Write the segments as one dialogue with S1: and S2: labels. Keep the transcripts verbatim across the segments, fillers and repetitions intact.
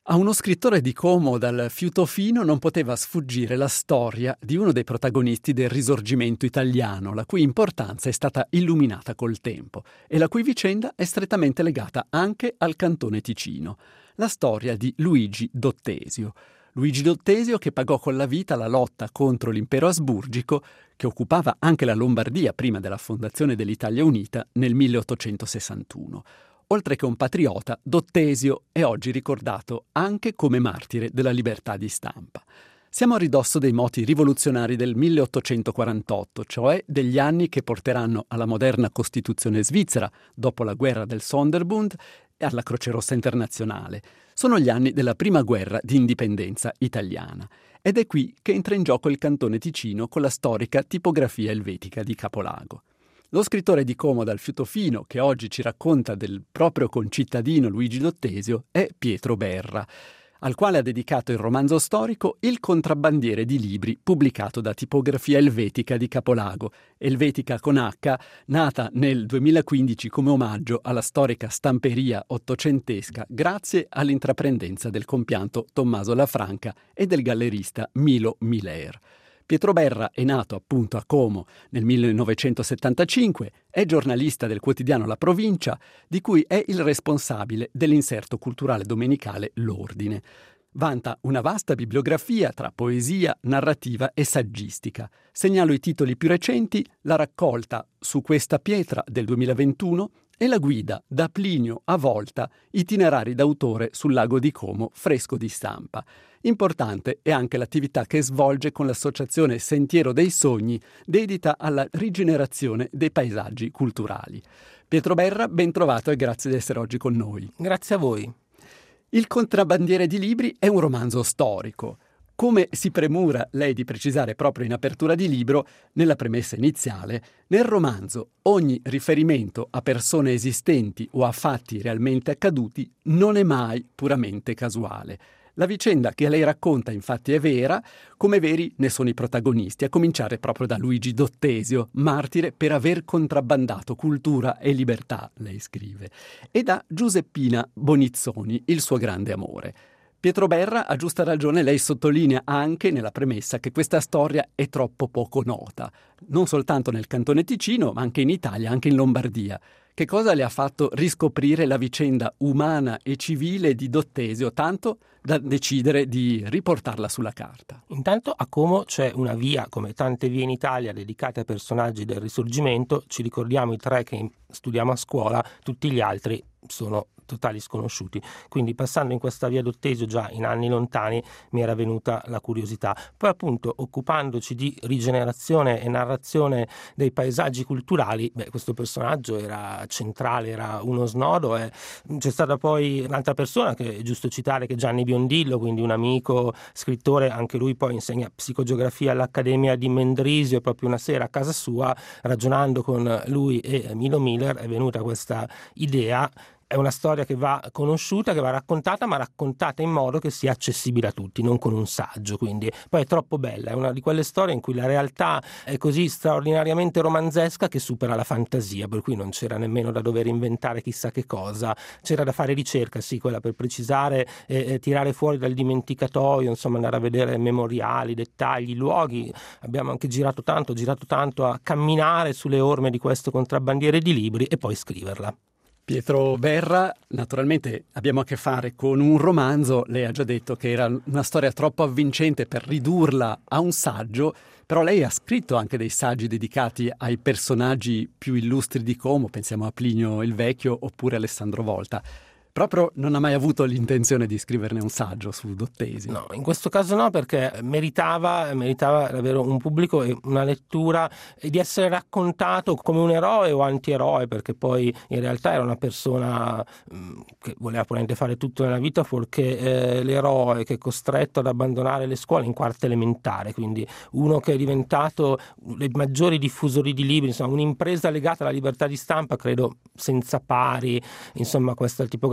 S1: A uno scrittore di Como dal fiuto fino non poteva sfuggire la storia di uno dei protagonisti del Risorgimento italiano, la cui importanza è stata illuminata col tempo e la cui vicenda è strettamente legata anche al Cantone Ticino. La storia di Luigi Dottesio. Luigi Dottesio che pagò con la vita la lotta contro l'impero asburgico, che occupava anche la Lombardia prima della fondazione dell'Italia Unita nel milleottocentosessantuno. Oltre che un patriota, Dottesio è oggi ricordato anche come martire della libertà di stampa. Siamo a ridosso dei moti rivoluzionari del milleottocentoquarantotto, cioè degli anni che porteranno alla moderna Costituzione svizzera, dopo la guerra del Sonderbund e alla Croce Rossa Internazionale. Sono gli anni della prima guerra di indipendenza italiana. Ed è qui che entra in gioco il Cantone Ticino con la storica tipografia elvetica di Capolago. Lo scrittore di Como dal fiuto fino, che oggi ci racconta del proprio concittadino Luigi Dottesio, è Pietro Berra, al quale ha dedicato il romanzo storico Il contrabbandiere di libri, pubblicato da Tipografia Elvetica di Capolago, Elvetica con H, nata nel duemilaquindici come omaggio alla storica stamperia ottocentesca grazie all'intraprendenza del compianto Tommaso Lafranca e del gallerista Milo Miler. Pietro Berra è nato appunto a Como nel millenovecentosettantacinque, è giornalista del quotidiano La Provincia, di cui è il responsabile dell'inserto culturale domenicale L'Ordine. Vanta una vasta bibliografia tra poesia, narrativa e saggistica. Segnalo i titoli più recenti: la raccolta Su questa pietra del duemilaventuno e la guida Da Plinio a Volta, itinerari d'autore sul lago di Como, fresco di stampa. Importante è anche l'attività che svolge con l'associazione Sentiero dei Sogni, dedita alla rigenerazione dei paesaggi culturali. Pietro Berra, ben trovato e grazie di essere oggi con noi.
S2: Grazie a voi.
S1: Il contrabbandiere di libri è un romanzo storico. Come si premura lei di precisare proprio in apertura di libro, nella premessa iniziale, nel romanzo ogni riferimento a persone esistenti o a fatti realmente accaduti non è mai puramente casuale. La vicenda che lei racconta infatti è vera, come veri ne sono i protagonisti, a cominciare proprio da Luigi Dottesio, martire per aver contrabbandato cultura e libertà, lei scrive, e da Giuseppina Bonizzoni, il suo grande amore. Pietro Berra, a giusta ragione, lei sottolinea anche nella premessa che questa storia è troppo poco nota, non soltanto nel Cantone Ticino, ma anche in Italia, anche in Lombardia. Che cosa le ha fatto riscoprire la vicenda umana e civile di Dottesio, tanto da decidere di riportarla sulla carta?
S2: Intanto a Como c'è una via, come tante vie in Italia, dedicate a personaggi del Risorgimento. Ci ricordiamo i tre che studiamo a scuola, tutti gli altri sono totali sconosciuti. Quindi passando in questa via Dottesio già in anni lontani mi era venuta la curiosità. Poi appunto occupandoci di rigenerazione e narrazione dei paesaggi culturali, beh, questo personaggio era centrale, era uno snodo. E c'è stata poi un'altra persona che è giusto citare, che è Gianni Biondillo, quindi un amico scrittore, anche lui poi insegna psicogeografia all'Accademia di Mendrisio, e proprio una sera a casa sua, ragionando con lui e Milo Miler, è venuta questa idea. È una storia che va conosciuta, che va raccontata, ma raccontata in modo che sia accessibile a tutti, non con un saggio. Quindi poi è troppo bella, è una di quelle storie in cui la realtà è così straordinariamente romanzesca che supera la fantasia, per cui non c'era nemmeno da dover inventare chissà che cosa. C'era da fare ricerca, sì, quella per precisare e, e tirare fuori dal dimenticatoio, insomma andare a vedere memoriali, dettagli, luoghi. Abbiamo anche girato tanto, girato tanto a camminare sulle orme di questo contrabbandiere di libri e poi scriverla.
S1: Pietro Berra, naturalmente abbiamo a che fare con un romanzo, lei ha già detto che era una storia troppo avvincente per ridurla a un saggio, però lei ha scritto anche dei saggi dedicati ai personaggi più illustri di Como, pensiamo a Plinio il Vecchio oppure Alessandro Volta. Proprio non ha mai avuto l'intenzione di scriverne un saggio su Dottesio.
S2: No, in questo caso no, perché meritava, meritava davvero un pubblico e una lettura e di essere raccontato come un eroe o antieroe, perché poi in realtà era una persona mh, che voleva probabilmente fare tutto nella vita fuorché eh, l'eroe, che è costretto ad abbandonare le scuole in quarta elementare, quindi uno che è diventato dei maggiori diffusori di libri, insomma un'impresa legata alla libertà di stampa, credo senza pari, insomma questa tipografia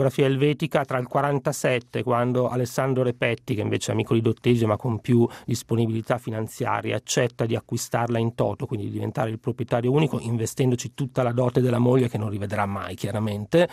S2: tipografia elvetica tra il quarantasette, quando Alessandro Repetti, che invece è amico di Dottesio ma con più disponibilità finanziaria, accetta di acquistarla in toto, quindi di diventare il proprietario unico, investendoci tutta la dote della moglie che non rivedrà mai chiaramente,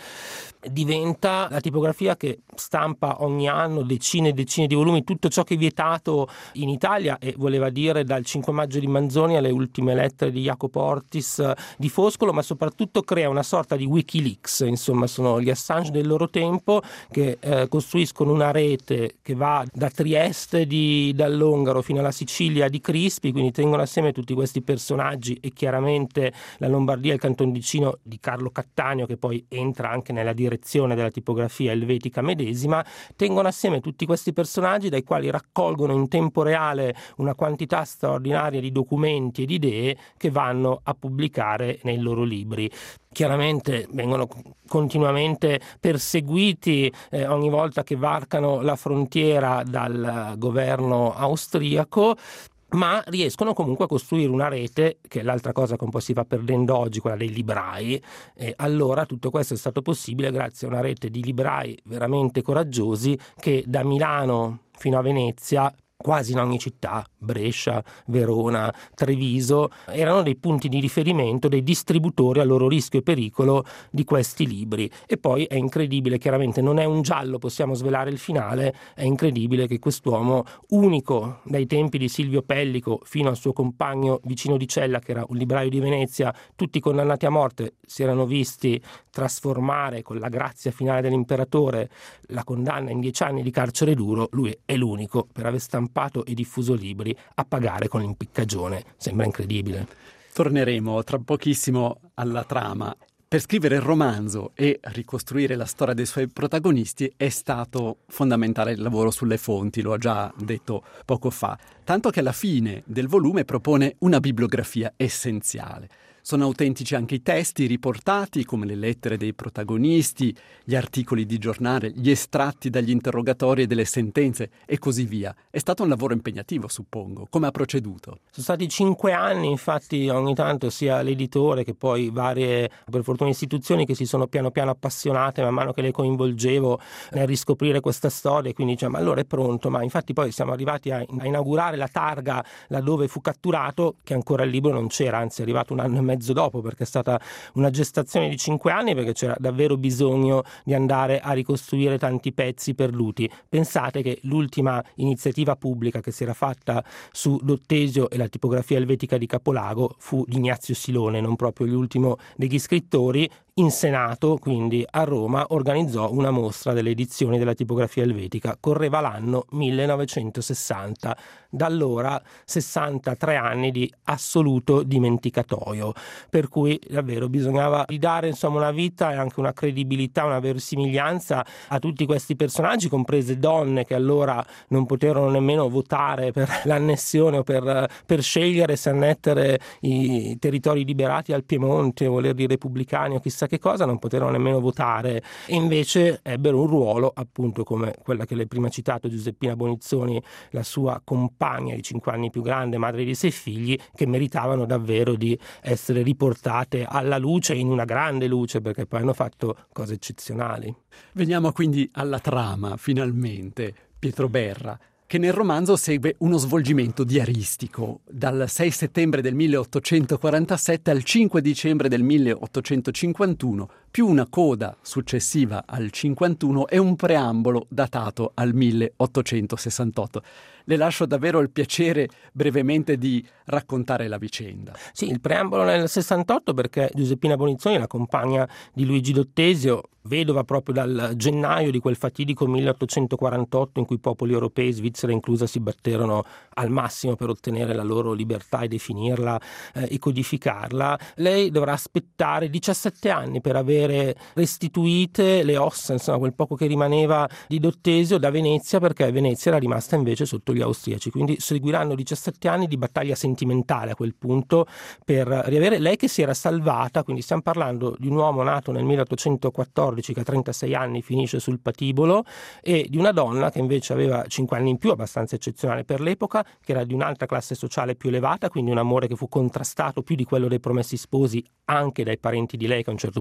S2: diventa la tipografia che stampa ogni anno decine e decine di volumi, tutto ciò che è vietato in Italia, e voleva dire dal cinque maggio di Manzoni alle ultime lettere di Jacopo Ortis di Foscolo, ma soprattutto crea una sorta di Wikileaks, insomma sono gli Assange del loro tempo che eh, costruiscono una rete che va da Trieste di Dall'Ongaro fino alla Sicilia di Crispi, quindi tengono assieme tutti questi personaggi, e chiaramente la Lombardia e il Canton Ticino di Carlo Cattaneo, che poi entra anche nella direzione della tipografia elvetica medesima, tengono assieme tutti questi personaggi dai quali raccolgono in tempo reale una quantità straordinaria di documenti e di idee che vanno a pubblicare nei loro libri. Chiaramente vengono continuamente perseguiti eh, ogni volta che varcano la frontiera dal governo austriaco, ma riescono comunque a costruire una rete, che è l'altra cosa che un po' si va perdendo oggi, quella dei librai. E allora tutto questo è stato possibile grazie a una rete di librai veramente coraggiosi che da Milano fino a Venezia, quasi in ogni città, Brescia, Verona, Treviso, erano dei punti di riferimento, dei distributori a loro rischio e pericolo di questi libri. E poi è incredibile, chiaramente non è un giallo, possiamo svelare il finale, è incredibile che quest'uomo, unico dai tempi di Silvio Pellico fino al suo compagno vicino di cella, che era un libraio di Venezia, tutti condannati a morte, si erano visti trasformare con la grazia finale dell'imperatore la condanna in dieci anni di carcere duro, lui è l'unico per aver stampato e diffuso libri a pagare con l'impiccagione. Sembra incredibile.
S1: Torneremo tra pochissimo alla trama. Per scrivere il romanzo e ricostruire la storia dei suoi protagonisti è stato fondamentale il lavoro sulle fonti, lo ha già detto poco fa, tanto che alla fine del volume propone una bibliografia essenziale. Sono autentici anche i testi riportati, come le lettere dei protagonisti, gli articoli di giornale, gli estratti dagli interrogatori e delle sentenze e così via. È stato un lavoro impegnativo, suppongo. Come ha proceduto?
S2: Sono stati cinque anni, infatti ogni tanto sia l'editore che poi varie, per fortuna, istituzioni che si sono piano piano appassionate man mano che le coinvolgevo nel riscoprire questa storia, quindi diciamo, ma allora è pronto, ma infatti poi siamo arrivati a, a inaugurare la targa laddove fu catturato, che ancora il libro non c'era, anzi è arrivato un anno e mezzo dopo, perché è stata una gestazione di cinque anni, perché c'era davvero bisogno di andare a ricostruire tanti pezzi perduti. Pensate che l'ultima iniziativa pubblica che si era fatta su Dottesio e la tipografia elvetica di Capolago fu di Ignazio Silone, non proprio l'ultimo degli scrittori. In Senato, quindi a Roma, organizzò una mostra delle edizioni della tipografia elvetica. Correva l'anno millenovecentosessanta. Da allora sessantatré anni di assoluto dimenticatoio, per cui davvero bisognava ridare insomma una vita e anche una credibilità, una verosimiglianza a tutti questi personaggi, comprese donne che allora non poterono nemmeno votare per l'annessione o per, per scegliere se annettere i territori liberati al Piemonte o volerli repubblicani o chissà che cosa, non poterono nemmeno votare, e invece ebbero un ruolo, appunto come quella che lei prima ha citato, Giuseppina Bonizzoni, la sua compagna di cinque anni più grande, madre di sei figli, che meritavano davvero di essere riportate alla luce, in una grande luce, perché poi hanno fatto cose eccezionali.
S1: Veniamo quindi alla trama, finalmente. Pietro Berra, che nel romanzo segue uno svolgimento diaristico dal sei settembre del milleottocentoquarantasette al cinque dicembre del milleottocentocinquantuno, più una coda successiva al cinquantuno e un preambolo datato al milleottocentosessantotto. Le lascio davvero il piacere brevemente di raccontare la vicenda.
S2: Sì, il preambolo nel sessantotto, perché Giuseppina Bonizzoni, la compagna di Luigi Dottesio, vedova proprio dal gennaio di quel fatidico milleottocentoquarantotto in cui popoli europei, Svizzera inclusa, si batterono al massimo per ottenere la loro libertà e definirla eh, e codificarla, lei dovrà aspettare diciassette anni per avere restituite le ossa, insomma quel poco che rimaneva di Dottesio, da Venezia, perché Venezia era rimasta invece sotto gli austriaci. Quindi seguiranno diciassette anni di battaglia sentimentale a quel punto per riavere lei, che si era salvata. Quindi stiamo parlando di un uomo nato nel milleottocentoquattordici che a trentasei anni finisce sul patibolo, e di una donna che invece aveva cinque anni in più, abbastanza eccezionale per l'epoca, che era di un'altra classe sociale più elevata, quindi un amore che fu contrastato più di quello dei Promessi Sposi anche dai parenti di lei, che a un certo punto la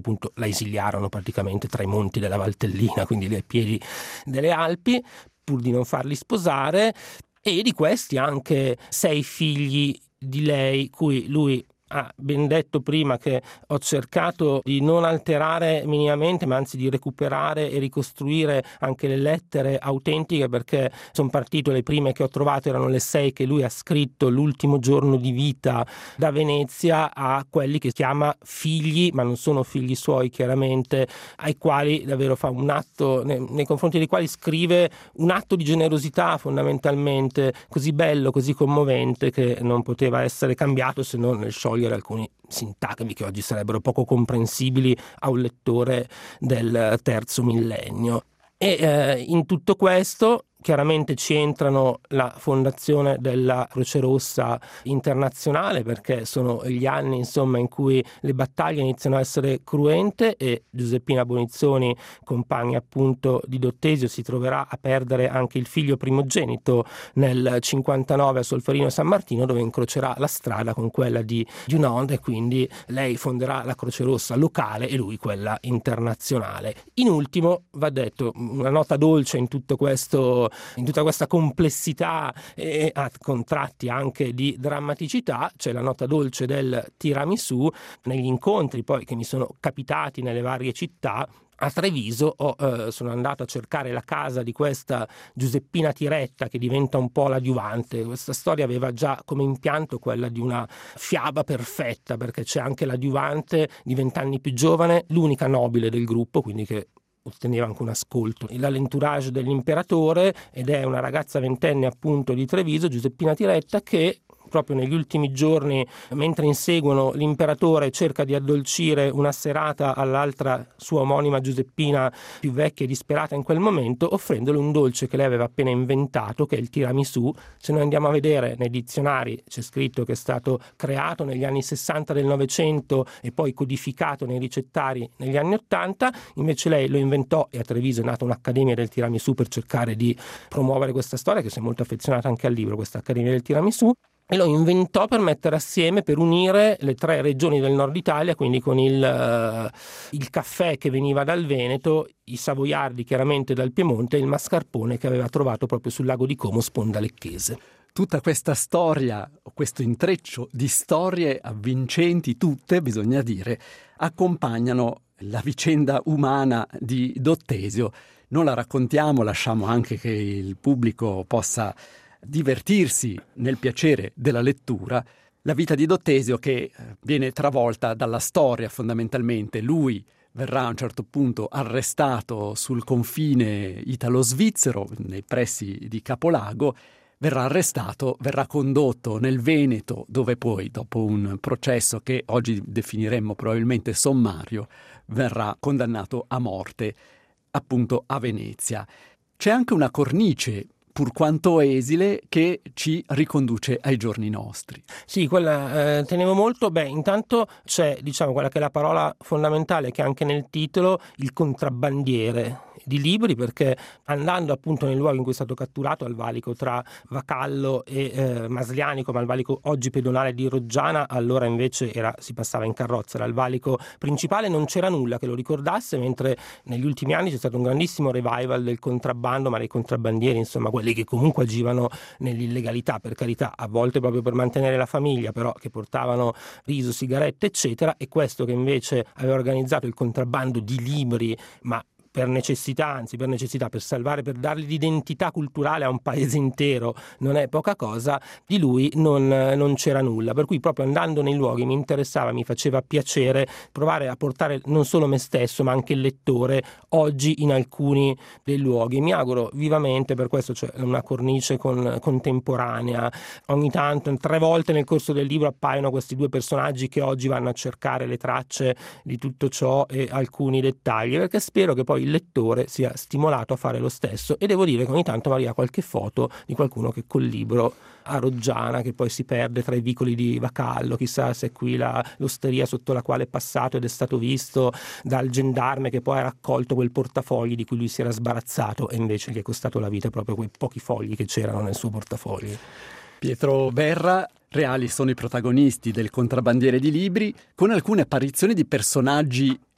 S2: la esiliarono praticamente tra i monti della Valtellina, quindi ai piedi delle Alpi, pur di non farli sposare, e di questi anche sei figli di lei, cui lui ha ben detto prima che ho cercato di non alterare minimamente, ma anzi di recuperare e ricostruire anche le lettere autentiche, perché sono partito, le prime che ho trovato erano le sei che lui ha scritto l'ultimo giorno di vita da Venezia a quelli che chiama figli, ma non sono figli suoi chiaramente, ai quali davvero fa un atto, nei, nei confronti dei quali scrive un atto di generosità fondamentalmente così bello, così commovente, che non poteva essere cambiato se non nel sciogliere alcuni sintagmi che oggi sarebbero poco comprensibili a un lettore del terzo millennio. E eh, in tutto questo chiaramente ci entrano la fondazione della Croce Rossa internazionale, perché sono gli anni insomma in cui le battaglie iniziano a essere cruente e Giuseppina Bonizzoni, compagna appunto di Dottesio, si troverà a perdere anche il figlio primogenito nel cinquantanove a Solferino San Martino, dove incrocerà la strada con quella di Dunant, e quindi lei fonderà la Croce Rossa locale e lui quella internazionale. In ultimo, va detto, una nota dolce in tutto questo in tutta questa complessità e a contratti anche di drammaticità, c'è la nota dolce del tiramisù. Negli incontri poi che mi sono capitati nelle varie città, a Treviso ho, eh, sono andato a cercare la casa di questa Giuseppina Tiretta, che diventa un po' l'adiuvante. Questa storia aveva già come impianto quella di una fiaba perfetta, perché c'è anche l'adiuvante di vent'anni più giovane, l'unica nobile del gruppo, quindi che otteneva anche un ascolto, la l'entourage dell'imperatore, ed è una ragazza ventenne appunto di Treviso, Giuseppina Tiretta, che proprio negli ultimi giorni, mentre inseguono l'imperatore, cerca di addolcire una serata all'altra sua omonima Giuseppina più vecchia e disperata in quel momento, offrendole un dolce che lei aveva appena inventato, che è il tiramisù. Se noi andiamo a vedere nei dizionari c'è scritto che è stato creato negli anni sessanta del Novecento e poi codificato nei ricettari negli anni ottanta, invece lei lo inventò e a Treviso è nata un'accademia del tiramisù per cercare di promuovere questa storia, che si è molto affezionata anche al libro, questa accademia del tiramisù. E lo inventò per mettere assieme, per unire le tre regioni del nord Italia, quindi con il, uh, il caffè che veniva dal Veneto, i savoiardi chiaramente dal Piemonte e il mascarpone che aveva trovato proprio sul lago di Como, sponda lecchese.
S1: Tutta questa storia, questo intreccio di storie avvincenti, tutte, bisogna dire, accompagnano la vicenda umana di Dottesio. Non la raccontiamo, lasciamo anche che il pubblico possa divertirsi nel piacere della lettura. La vita di Dottesio che viene travolta dalla storia fondamentalmente. Lui verrà a un certo punto arrestato sul confine italo-svizzero, nei pressi di Capolago, verrà arrestato, verrà condotto nel Veneto, dove poi, dopo un processo che oggi definiremmo probabilmente sommario, verrà condannato a morte, appunto a Venezia. C'è anche una cornice, pur quanto esile, che ci riconduce ai giorni nostri.
S2: Sì, quella eh, tenevo molto. Beh, intanto c'è, diciamo, quella che è la parola fondamentale, che anche nel titolo, il contrabbandiere di libri, perché andando appunto nel luogo in cui è stato catturato, al valico tra Vacallo e eh, Maslianico, ma il valico oggi pedonale di Roggiana, allora invece era, si passava in carrozza, era il valico principale, non c'era nulla che lo ricordasse, mentre negli ultimi anni c'è stato un grandissimo revival del contrabbando, ma dei contrabbandieri, insomma quelli che comunque agivano nell'illegalità, per carità, a volte proprio per mantenere la famiglia, però che portavano riso, sigarette eccetera, e questo che invece aveva organizzato il contrabbando di libri, ma per necessità, anzi per necessità, per salvare, per dargli l'identità culturale a un paese intero, non è poca cosa, di lui non, non c'era nulla. Per cui proprio andando nei luoghi mi interessava, mi faceva piacere provare a portare non solo me stesso, ma anche il lettore oggi in alcuni dei luoghi. Mi auguro vivamente, per questo c'è una cornice con, contemporanea. Ogni tanto, tre volte nel corso del libro appaiono questi due personaggi che oggi vanno a cercare le tracce di tutto ciò e alcuni dettagli, perché spero che poi il lettore sia stimolato a fare lo stesso. E devo dire che ogni tanto mi arriva qualche foto di qualcuno che col libro a Roggiana, che poi si perde tra i vicoli di Vacallo, chissà se è qui la, l'osteria sotto la quale è passato ed è stato visto dal gendarme che poi ha raccolto quel portafogli di cui lui si era sbarazzato e invece gli è costato la vita proprio quei pochi fogli che c'erano nel suo portafogli.
S1: Pietro Berra, reali sono i protagonisti del Contrabbandiere di libri, con alcune apparizioni di personaggi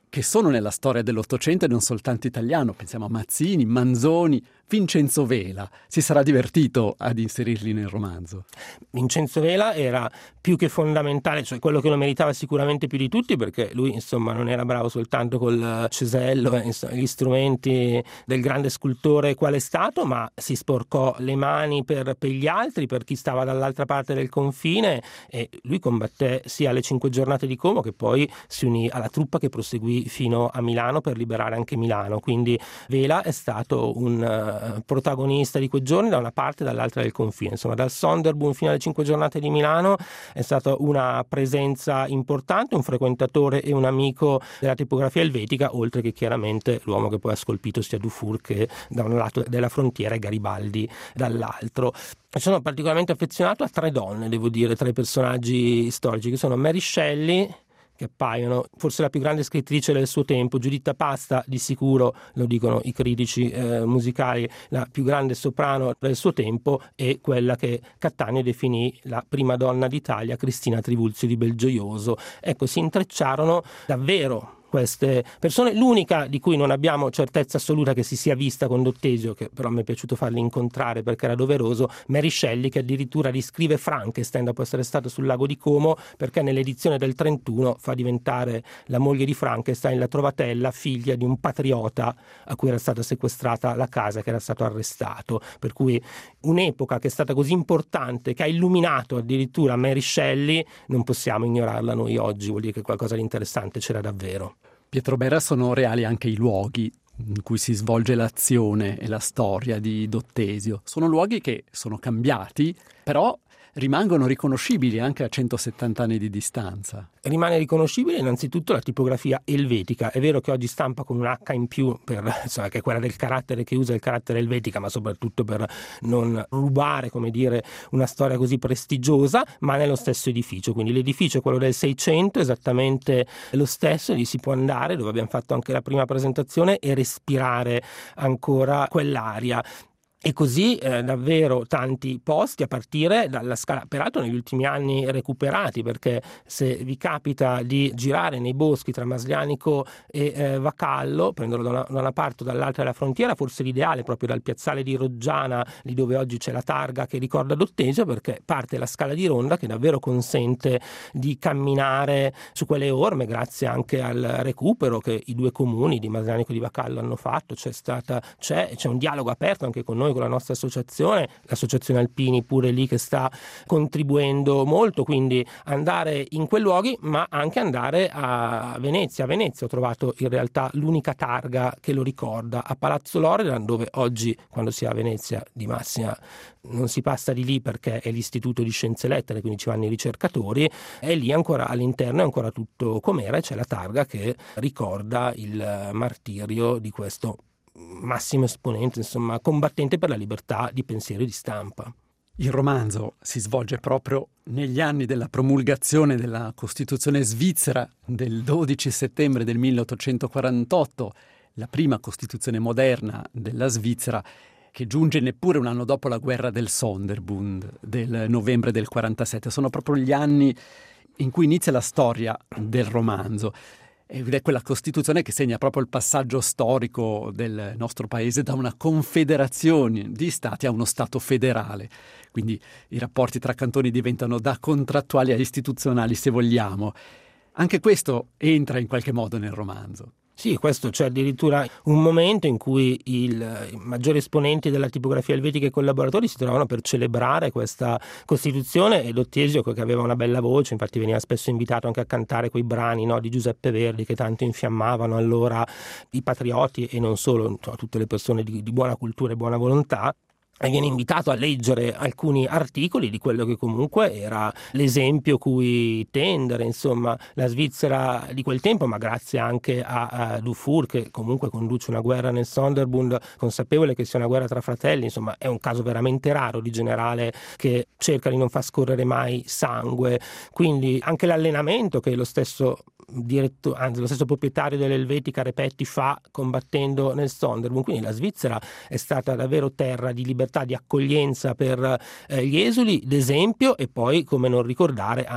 S1: che sono nella storia dell'Ottocento e non soltanto italiano. Pensiamo a Mazzini, Manzoni, Vincenzo Vela. Si sarà divertito ad inserirli nel romanzo?
S2: Vincenzo Vela era più che fondamentale, cioè quello che lo meritava sicuramente più di tutti, perché lui insomma non era bravo soltanto col cesello e gli strumenti del grande scultore qual è stato, ma si sporcò le mani per, per gli altri, per chi stava dall'altra parte del confine, e lui combatté sia alle Cinque Giornate di Como che poi si unì alla truppa che proseguì fino a Milano per liberare anche Milano. Quindi Vela è stato un protagonista di quei giorni da una parte e dall'altra del confine. Insomma, dal Sonderbund fino alle Cinque Giornate di Milano è stata una presenza importante, un frequentatore e un amico della tipografia elvetica, oltre che chiaramente l'uomo che poi ha scolpito sia Dufour che da un lato della frontiera e Garibaldi dall'altro. Sono particolarmente affezionato a tre donne, devo dire, tre personaggi storici, che sono Mary Shelley, che appaiono forse la più grande scrittrice del suo tempo, Giuditta Pasta di sicuro, lo dicono i critici eh, musicali, la più grande soprano del suo tempo, e quella che Cattaneo definì la prima donna d'Italia, Cristina Trivulzio di Belgioioso. Ecco, si intrecciarono davvero queste persone. L'unica di cui non abbiamo certezza assoluta che si sia vista con Dottesio, che però mi è piaciuto farli incontrare perché era doveroso, Mary Shelley, che addirittura riscrive Frankenstein dopo essere stato sul lago di Como, perché nell'edizione del trentuno fa diventare la moglie di Frankenstein la trovatella, figlia di un patriota a cui era stata sequestrata la casa, che era stato arrestato. Per cui un'epoca che è stata così importante, che ha illuminato addirittura Mary Shelley, non possiamo ignorarla noi oggi. Vuol dire che qualcosa di interessante c'era davvero.
S1: Pietro Bera, sono reali anche i luoghi in cui si svolge l'azione e la storia di Dottesio. Sono luoghi che sono cambiati, però rimangono riconoscibili anche a centosettanta anni di distanza.
S2: Rimane riconoscibile innanzitutto la tipografia elvetica. È vero che oggi stampa con un H in più, per, insomma, che è quella del carattere che usa il carattere elvetica, ma soprattutto per non rubare, come dire, una storia così prestigiosa, ma nello stesso edificio. Quindi l'edificio è quello del Seicento, esattamente lo stesso, lì si può andare, dove abbiamo fatto anche la prima presentazione, e respirare ancora quell'aria. E così eh, davvero tanti posti, a partire dalla Scala, peraltro negli ultimi anni recuperati, perché se vi capita di girare nei boschi tra Maslianico e eh, Vacallo, prenderlo da una, da una parte o dall'altra della frontiera, forse l'ideale proprio dal piazzale di Roggiana, lì dove oggi c'è la targa che ricorda Dottesio, perché parte la Scala di Ronda che davvero consente di camminare su quelle orme, grazie anche al recupero che i due comuni di Maslianico e di Vacallo hanno fatto. C'è stata c'è, c'è un dialogo aperto anche con noi, con la nostra associazione, l'associazione Alpini pure lì che sta contribuendo molto, quindi andare in quei luoghi, ma anche andare a Venezia. A Venezia ho trovato in realtà l'unica targa che lo ricorda, a Palazzo Loredan, dove oggi quando si è a Venezia di massima non si passa di lì perché è l'Istituto di Scienze Lettere, quindi ci vanno i ricercatori, e lì ancora all'interno è ancora tutto com'era, e c'è la targa che ricorda il martirio di questo massimo esponente, insomma, combattente per la libertà di pensiero e di stampa.
S1: Il romanzo si svolge proprio negli anni della promulgazione della Costituzione svizzera del dodici settembre del milleottocentoquarantotto, la prima Costituzione moderna della Svizzera, che giunge neppure un anno dopo la guerra del Sonderbund del novembre del quarantasette. Sono proprio gli anni in cui inizia la storia del romanzo. Ed è quella Costituzione che segna proprio il passaggio storico del nostro paese da una confederazione di stati a uno stato federale. Quindi i rapporti tra cantoni diventano da contrattuali a istituzionali, se vogliamo. Anche questo entra in qualche modo nel romanzo.
S2: Sì, questo c'è addirittura un momento in cui il, i maggiori esponenti della tipografia elvetica e collaboratori si trovavano per celebrare questa Costituzione, e Dottesio, che aveva una bella voce, infatti veniva spesso invitato anche a cantare quei brani, no, di Giuseppe Verdi che tanto infiammavano allora i patrioti e non solo, cioè, tutte le persone di, di buona cultura e buona volontà. E viene invitato a leggere alcuni articoli di quello che comunque era l'esempio cui tendere, insomma, la Svizzera di quel tempo, ma grazie anche a, a Dufour, che comunque conduce una guerra nel Sonderbund, consapevole che sia una guerra tra fratelli. Insomma, è un caso veramente raro di generale che cerca di non far scorrere mai sangue. Quindi anche l'allenamento che lo stesso diretto, anzi lo stesso proprietario dell'Elvetica Repetti fa combattendo nel Sonderbund. Quindi la Svizzera è stata davvero terra di libertà, di accoglienza per eh, gli esuli, d'esempio, e poi come non ricordare anche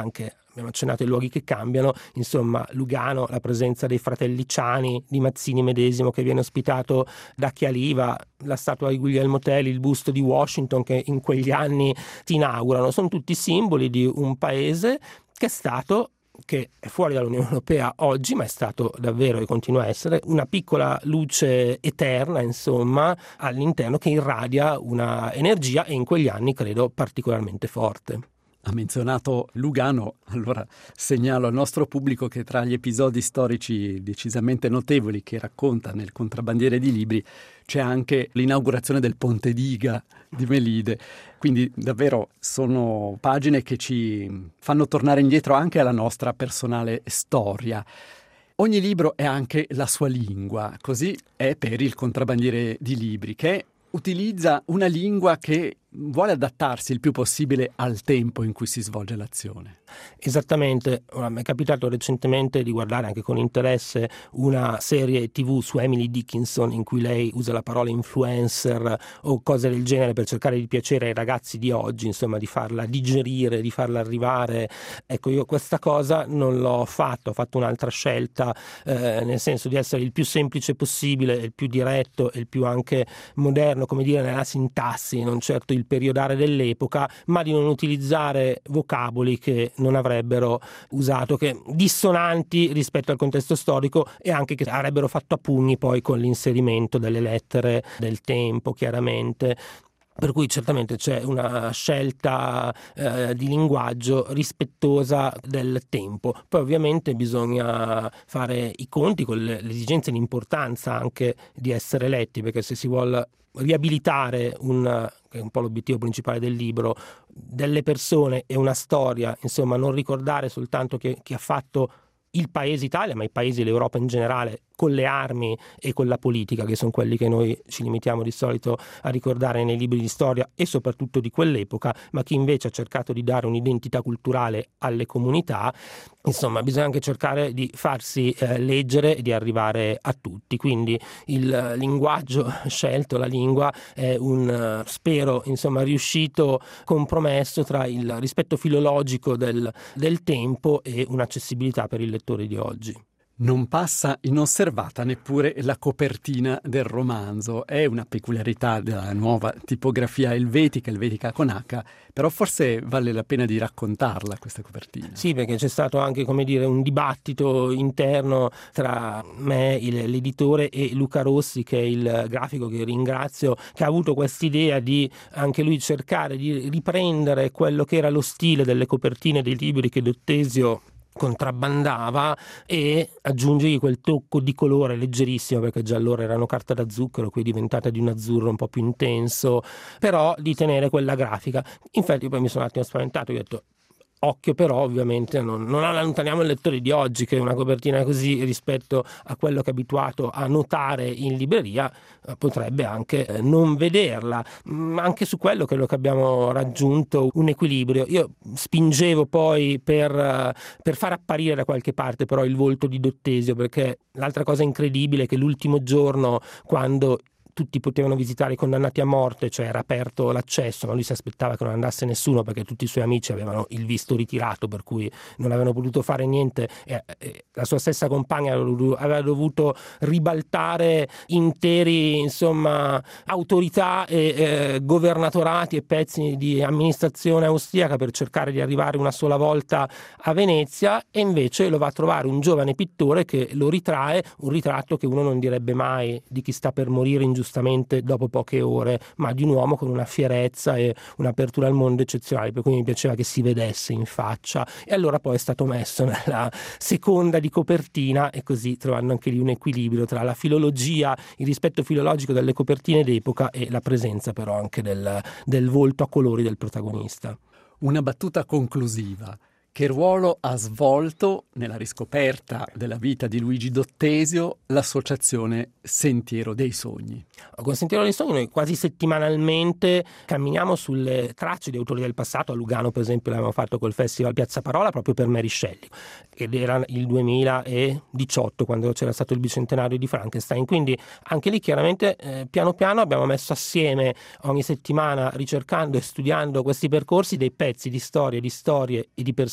S2: abbiamo accennato ai luoghi che cambiano, insomma Lugano, la presenza dei fratelli Ciani, di Mazzini medesimo che viene ospitato da Chialiva, la statua di Guglielmo Tell, il busto di Washington che in quegli anni si inaugurano, sono tutti simboli di un paese che è stato, che è fuori dall'Unione Europea oggi, ma è stato davvero e continua a essere una piccola luce eterna, insomma, all'interno, che irradia una energia e in quegli anni credo particolarmente forte.
S1: Ha menzionato Lugano, allora segnalo al nostro pubblico che tra gli episodi storici decisamente notevoli che racconta nel Contrabbandiere di Libri c'è anche l'inaugurazione del Ponte Diga di Melide, quindi davvero sono pagine che ci fanno tornare indietro anche alla nostra personale storia. Ogni libro è anche la sua lingua, così è per il Contrabbandiere di Libri, che utilizza una lingua che vuole adattarsi il più possibile al tempo in cui si svolge l'azione.
S2: Esattamente, mi è capitato recentemente di guardare anche con interesse una serie tivù su Emily Dickinson in cui lei usa la parola influencer o cose del genere per cercare di piacere ai ragazzi di oggi, insomma di farla digerire, di farla arrivare. Ecco, io questa cosa non l'ho fatto, ho fatto un'altra scelta, eh, nel senso di essere il più semplice possibile, il più diretto e il più anche moderno, come dire, nella sintassi, non certo il periodare dell'epoca, ma di non utilizzare vocaboli che non avrebbero usato, che dissonanti rispetto al contesto storico e anche che avrebbero fatto a pugni poi con l'inserimento delle lettere del tempo, chiaramente. Per cui certamente c'è una scelta eh, di linguaggio rispettosa del tempo. Poi ovviamente bisogna fare i conti con l'esigenza e l'importanza anche di essere letti, perché se si vuole riabilitare un, che è un po' l'obiettivo principale del libro, delle persone e una storia, insomma non ricordare soltanto che, che ha fatto il paese Italia, ma i paesi e l'Europa in generale, con le armi e con la politica, che sono quelli che noi ci limitiamo di solito a ricordare nei libri di storia e soprattutto di quell'epoca, ma chi invece ha cercato di dare un'identità culturale alle comunità. Insomma, bisogna anche cercare di farsi eh, leggere e di arrivare a tutti. Quindi il linguaggio scelto, la lingua, è un, spero, insomma, riuscito compromesso tra il rispetto filologico del, del tempo e un'accessibilità per il lettore di oggi.
S1: Non passa inosservata neppure la copertina del romanzo. È una peculiarità della nuova tipografia elvetica, elvetica con H, però forse vale la pena di raccontarla questa copertina.
S2: Sì, perché c'è stato anche, come dire, un dibattito interno tra me, l'editore, e Luca Rossi, che è il grafico che ringrazio, che ha avuto quest'idea di anche lui cercare di riprendere quello che era lo stile delle copertine dei libri che Dottesio contrabbandava e aggiungergli quel tocco di colore leggerissimo, perché già allora erano carta da zucchero, qui è diventata di un azzurro un po' più intenso, però di tenere quella grafica. Infatti poi mi sono un attimo spaventato, ho detto occhio, però ovviamente non, non allontaniamo il lettore di oggi, che una copertina così rispetto a quello che è abituato a notare in libreria eh, potrebbe anche eh, non vederla. Mm, anche su quello credo che abbiamo raggiunto un equilibrio. Io spingevo poi per, uh, per far apparire da qualche parte però il volto di Dottesio, perché l'altra cosa incredibile è che l'ultimo giorno, quando tutti potevano visitare i condannati a morte, cioè era aperto l'accesso, ma lui si aspettava che non andasse nessuno perché tutti i suoi amici avevano il visto ritirato, per cui non avevano potuto fare niente, e, e la sua stessa compagna aveva dovuto ribaltare interi, insomma, autorità e eh, governatorati e pezzi di amministrazione austriaca per cercare di arrivare una sola volta a Venezia, e invece lo va a trovare un giovane pittore che lo ritrae, un ritratto che uno non direbbe mai di chi sta per morire in giustamente dopo poche ore, ma di un uomo con una fierezza e un'apertura al mondo eccezionale, per cui mi piaceva che si vedesse in faccia, e allora poi è stato messo nella seconda di copertina, e così trovando anche lì un equilibrio tra la filologia, il rispetto filologico delle copertine d'epoca e la presenza però anche del, del volto a colori del protagonista.
S1: Una battuta conclusiva. Che ruolo ha svolto nella riscoperta della vita di Luigi Dottesio l'associazione Sentiero dei Sogni?
S2: Con Sentiero dei Sogni noi quasi settimanalmente camminiamo sulle tracce di autori del passato. A Lugano, per esempio, l'abbiamo fatto col Festival Piazza Parola proprio per Mary Shelley, ed era il duemiladiciotto quando c'era stato il bicentenario di Frankenstein. Quindi anche lì chiaramente eh, piano piano abbiamo messo assieme ogni settimana, ricercando e studiando questi percorsi, dei pezzi di storie, di storie e di persone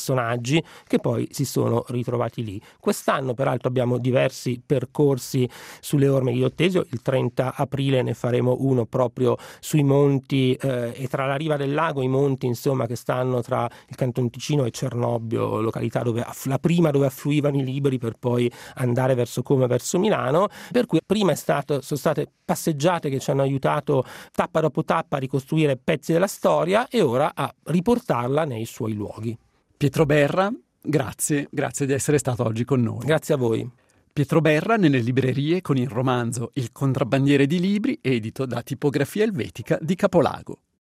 S2: personaggi che poi si sono ritrovati lì. Quest'anno peraltro abbiamo diversi percorsi sulle orme di Diottesio, il trenta aprile ne faremo uno proprio sui monti eh, e tra la riva del lago, i monti insomma che stanno tra il Canton Ticino e Cernobbio, località dove la prima dove affluivano i libri per poi andare verso Como e verso Milano, per cui prima è stato, sono state passeggiate che ci hanno aiutato tappa dopo tappa a ricostruire pezzi della storia e ora a riportarla nei suoi luoghi.
S1: Pietro Berra, grazie, grazie di essere stato oggi con noi.
S2: Grazie a voi.
S1: Pietro Berra nelle librerie con il romanzo Il contrabbandiere di libri, edito da Tipografia Elvetica di Capolago.